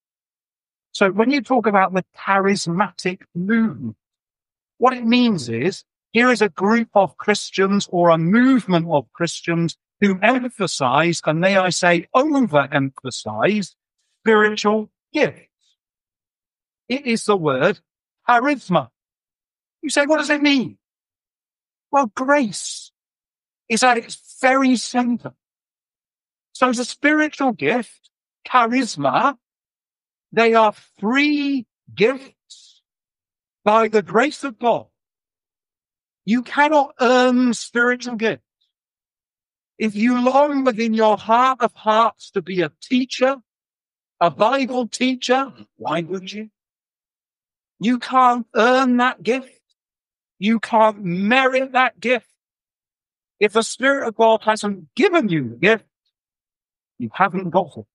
So when you talk about the charismatic movement, what it means is here is a group of Christians or a movement of Christians who emphasize, and may I say overemphasize, spiritual gifts. It is the word charisma. You say, what does it mean? Well, grace is at its very center. So the spiritual gift, charisma, they are free gifts by the grace of God. You cannot earn spiritual gifts. If you long within your heart of hearts to be a teacher, a Bible teacher, why would you? You can't earn that gift. You can't merit that gift. If the Spirit of God hasn't given you the gift, you haven't got it.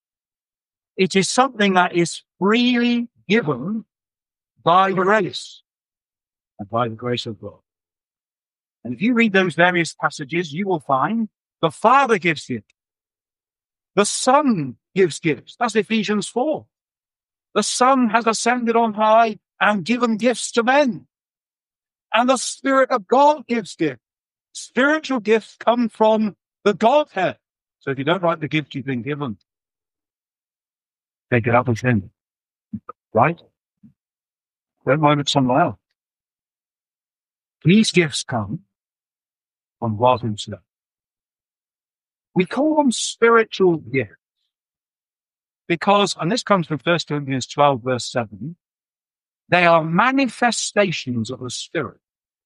It is something that is freely given by grace and by the grace of God. And if you read those various passages, you will find the Father gives gifts. The Son gives gifts. That's Ephesians 4. The Son has ascended on high and given gifts to men. And the Spirit of God gives gifts. Spiritual gifts come from the Godhead. So if you don't like the gift you've been given, take it up with Him. Right? Don't mind it someone else. These gifts come from God Himself. We call them spiritual gifts because, and this comes from 1 Corinthians 12, verse 7, they are manifestations of the Spirit.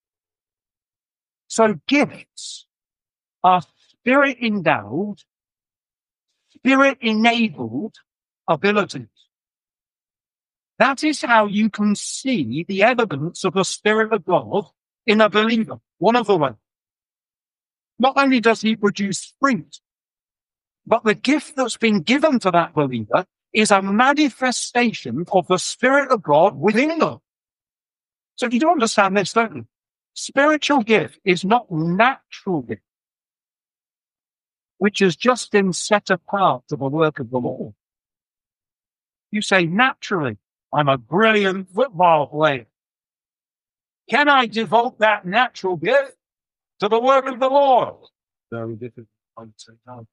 So gifts are Spirit-endowed, Spirit-enabled abilities. That is how you can see the evidence of the Spirit of God in a believer. One of the ways. Not only does He produce fruit, but the gift that's been given to that believer is a manifestation of the Spirit of God within them. So you do understand this, don't you? Spiritual gift is not natural gift, which has just been set apart to the work of the Lord. You say, naturally, I'm a brilliant football player. Can I devote that natural gift to the work of the Lord? Very difficult. I would say no.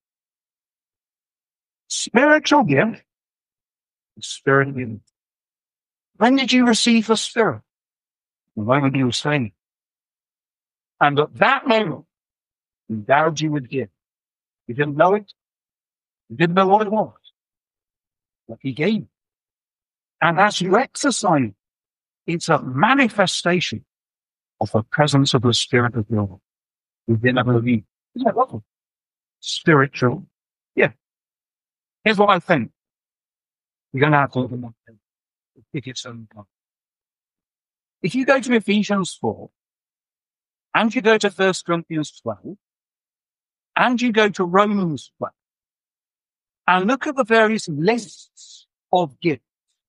Spiritual gift is Spirit given. When did you receive the Spirit? The moment you were saved. And at that moment, He endowed you with gift. You didn't know it. You didn't know what it was. But He gave it. And as you exercise it, it's a manifestation of the presence of the Spirit of God within a believer. Isn't that lovely? Spiritual. Yeah. Here's what I think. You're going to have to look at that. If it's if you go to Ephesians 4, and you go to 1 Corinthians 12, and you go to Romans 12, and look at the various lists of gifts,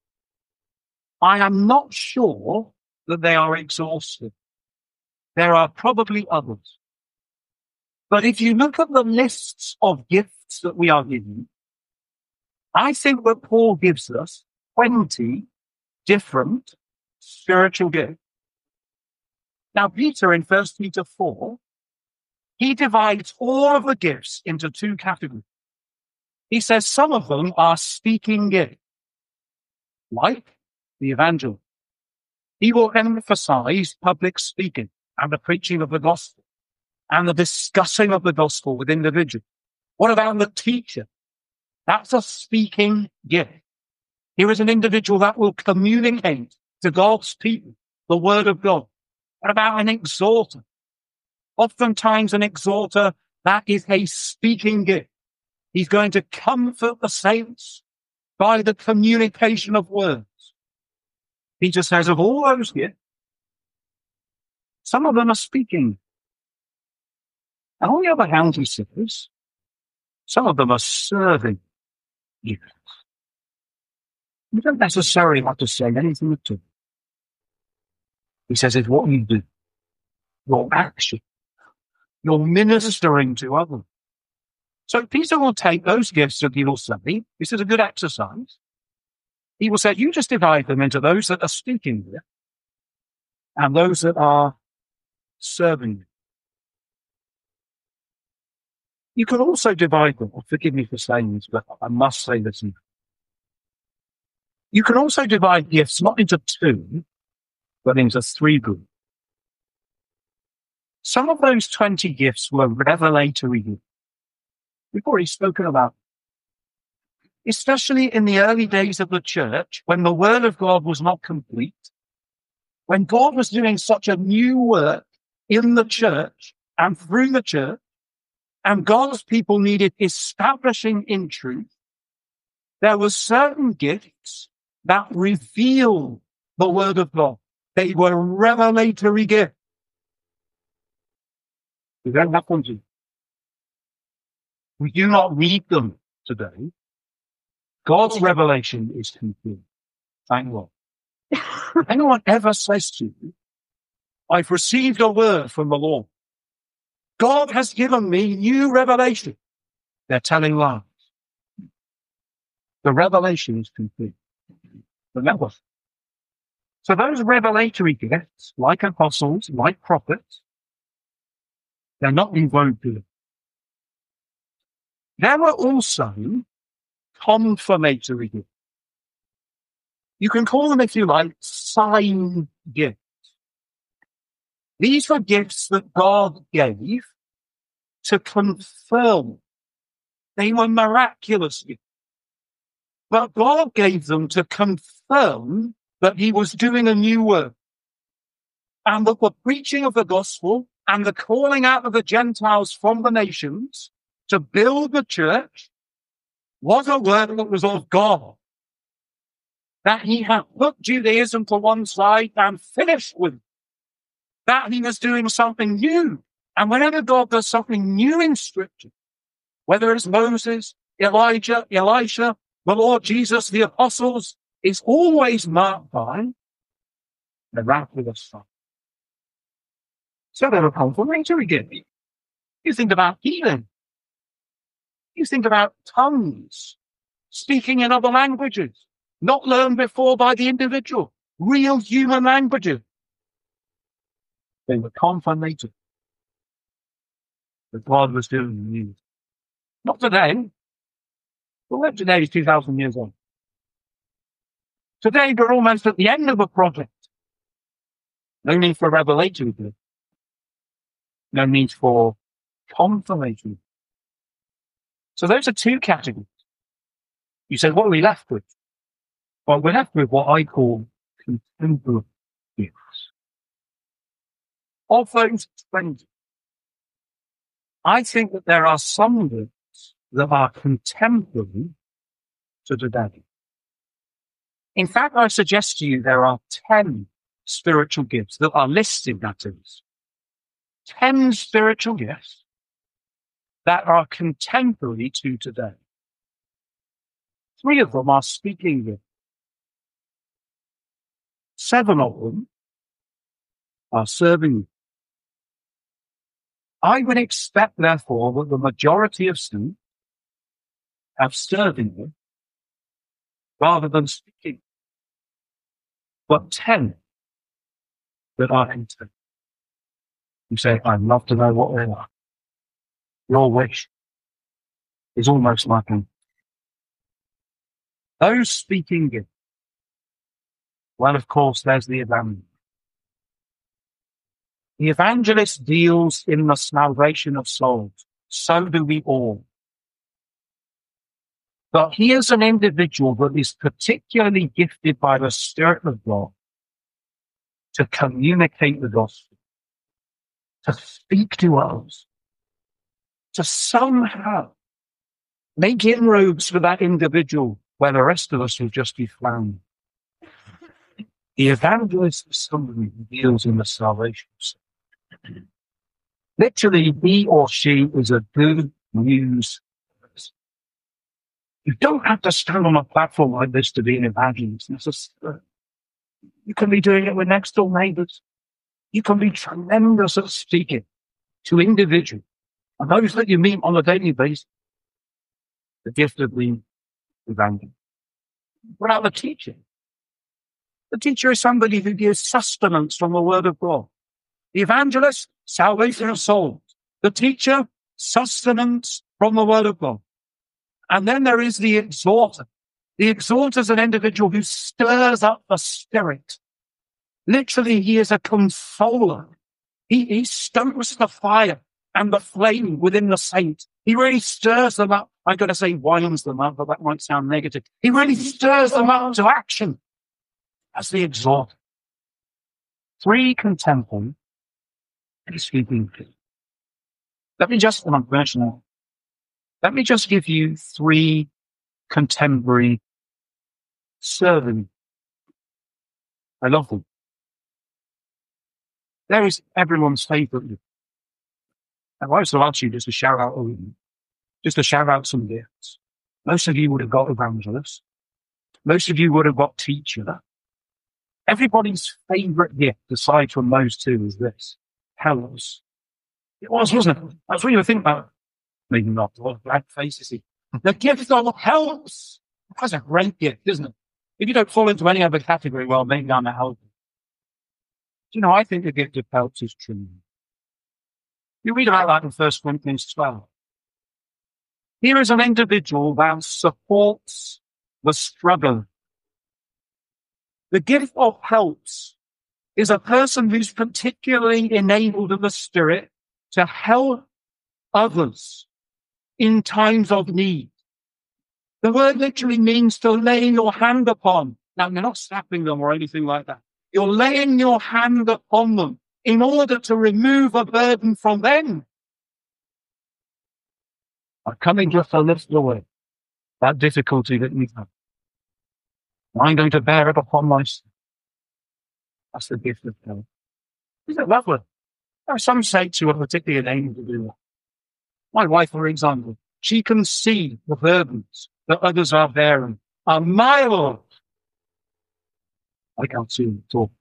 I am not sure that they are exhaustive. There are probably others. But if you look at the lists of gifts that we are given, I think that Paul gives us 20 different spiritual gifts. Now, Peter in 1 Peter 4, he divides all of the gifts into two categories. He says some of them are speaking gifts, like the evangelist. He will emphasize public speaking and the preaching of the gospel and the discussing of the gospel with individuals. What about the teacher? That's a speaking gift. Here is an individual that will communicate to God's people the word of God. What about an exhorter? Oftentimes an exhorter, that is a speaking gift. He's going to comfort the saints by the communication of words. Peter says of all those gifts, some of them are speaking. And on the other hand, he says, some of them are serving gifts. You don't necessarily have to say anything at all. He says it's what you do, your action. You're ministering to others. So Peter will take those gifts that he will say. This is a good exercise. He will say, you just divide them into those that are speaking with and those that are serving. You can also divide them. Forgive me for saying this, but I must say this. You can also divide gifts not into two, but into three groups. Some of those 20 gifts were revelatory gifts. We've already spoken about it. Especially in the early days of the church, when the word of God was not complete, when God was doing such a new work in the church and through the church, and God's people needed establishing in truth, there were certain gifts that revealed the word of God. They were revelatory gifts. We don't have them to. We do not need them today. God's revelation is complete. Thank God. If anyone ever says to you, I've received a word from the Lord, God has given me new revelation, they're telling lies. The revelation is complete. Remember. So those revelatory gifts, like apostles, like prophets, they're not invoked. There were also confirmatory gifts. You can call them, if you like, sign gifts. These were gifts that God gave to confirm. They were miraculous gifts. But God gave them to confirm that he was doing a new work. And that the preaching of the gospel and the calling out of the Gentiles from the nations to build the church was a work that was of God. That he had put Judaism to one side and finished with it. That he was doing something new. And whenever God does something new in Scripture, whether it's Moses, Elijah, Elisha, the Lord Jesus, the apostles, it's always marked by miraculous signs. So there are confirmatory gifts. You think about healing. You think about tongues, speaking in other languages, not learned before by the individual, real human languages. They were confirmatory that God was doing new. Not today. Well, today is 2,000 years old. Today we're almost at the end of a project. No need for revelatory gift. No need for confirmatory. So those are two categories. You said, what are we left with? Well, we're left with what I call contemporary gifts. Of those 20, I think that there are some gifts that are contemporary to today. In fact, I suggest to you there are 10 spiritual gifts that are listed, that is. 10 spiritual gifts that are contemporary to today. 3 of them are speaking gifts. 7 of them are serving. I would expect, therefore, that the majority of saints have serving gifts rather than speaking. But 10 that are contemporary. You say, I'd love to know what they are. Your wish is almost like an. Those speaking gifts. Well, of course, there's the evangelist. The evangelist deals in the salvation of souls. So do we all. But here's an individual that is particularly gifted by the Spirit of God to communicate the gospel, to speak to others, to somehow make inroads for that individual where the rest of us will just be floundering. The evangelist is somebody who deals in the salvation. Literally, he or she is a good news person. You don't have to stand on a platform like this to be an evangelist necessarily. You can be doing it with next door neighbors. You can be tremendous at speaking to individuals and those that you meet on a daily basis. The gift of the evangelist. What about the teacher? The teacher is somebody who gives sustenance from the word of God. The evangelist, salvation of souls. The teacher, sustenance from the word of God. And then there is the exhorter. The exhorter is an individual who stirs up the spirit. Literally, he is a consoler. He stokes the fire and the flame within the saint. He really stirs them up. I'm going to say winds them up, but that might sound negative. He really stirs them up to action. That's the exhorter. 3 contemporary speaking. Let me just give you 3 contemporary serving. I love them. There is everyone's favourite. And I also ask you just to shout out some gifts. Most of you would have got evangelist. Most of you would have got teacher. Everybody's favourite gift, aside from those 2, is this. Helps. It was, wasn't it? That's what you were thinking about. Maybe not. A lot of black faces. The gift of helps. That's a great gift, isn't it? If you don't fall into any other category, well, maybe I'm a helper. You know, I think the gift of helps is true. You read about that in 1 Corinthians 12. Here is an individual that supports the struggle. The gift of helps is a person who's particularly enabled in the Spirit to help others in times of need. The word literally means to lay your hand upon. Now, you're not slapping them or anything like that. You're laying your hand upon them in order to remove a burden from them. I'm coming just a little away. That difficulty that you have. I'm going to bear it upon myself. That's the gift of God. Isn't it lovely? There are some saints who are particularly enabled to do that. My wife, for example, she can see the burdens that others are bearing a mile off. I can't see them at all.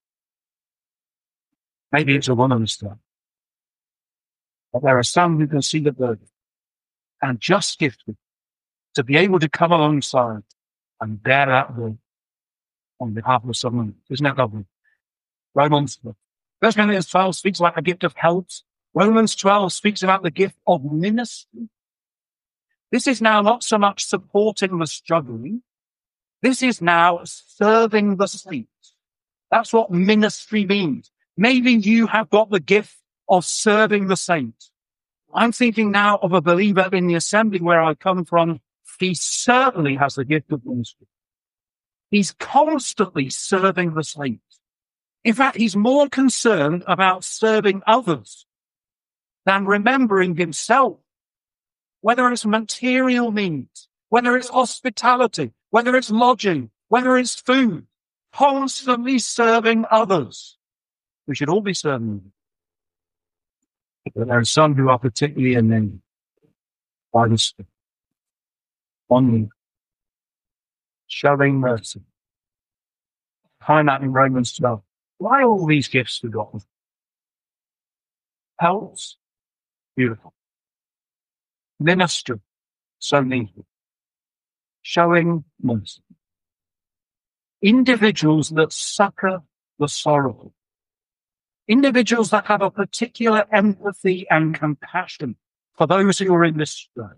Maybe it's a woman's stuff. But there are some who can see the burden and just gifted to be able to come alongside and bear that burden on behalf of someone. Isn't that lovely? Romans 1 Corinthians 12 speaks about the gift of helps. Romans 12 speaks about the gift of ministry. This is now not so much supporting the struggling. This is now serving the saints. That's what ministry means. Maybe you have got the gift of serving the saints. I'm thinking now of a believer in the assembly where I come from. He certainly has the gift of ministry. He's constantly serving the saints. In fact, he's more concerned about serving others than remembering himself. Whether it's material needs, whether it's hospitality, whether it's lodging, whether it's food, constantly serving others. We should all be serving them. But there are some who are particularly enabled by the Spirit. On showing mercy. Find that in Romans 12. Why are all these gifts forgotten? Helps, beautiful. Ministry, so needed. Showing mercy. Individuals that succor the sorrowful. Individuals that have a particular empathy and compassion for those who are in distress.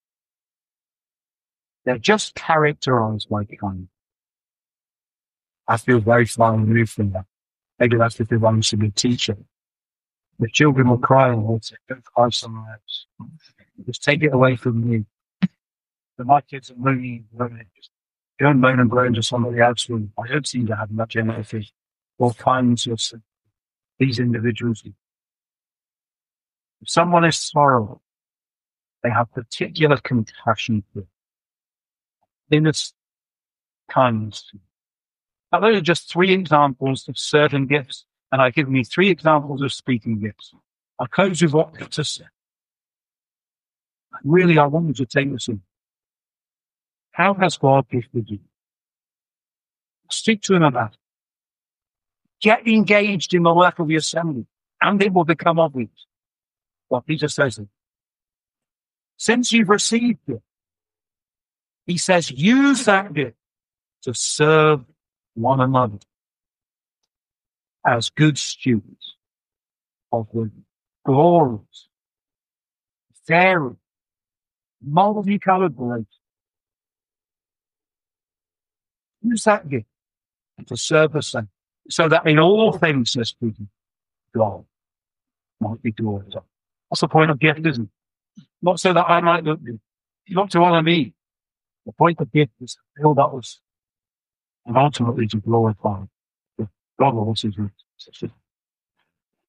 They're just characterized by kindness. I feel very far removed from that. Maybe that's because I'm a good teacher. The children will cry and they'll say, don't cry somewhere else. Just take it away from me. But my kids are moaning, moaning, just go and moan and groan to somebody else who I don't seem to have much empathy or kindness of these individuals. If someone is sorrowful, they have particular compassion for it. Inner kindness. Now, those are just three examples of certain gifts, and I've given you three examples of speaking gifts. I'll close with what Peter said. Really, I want you to take this in. How has God gifted you? Speak to him about it. Get engaged in the work of the assembly, and it will become obvious what Peter says. Since you've received it, he says, use that gift to serve one another as good stewards of the glorious, varied, multicolored grace. Use that gift to serve the saints, so that in all things, says Peter, God might be glorified. That's the point of gift, isn't it? Not so that I might look good, not to honor me. The point of gift is to build others and ultimately to glorify God. His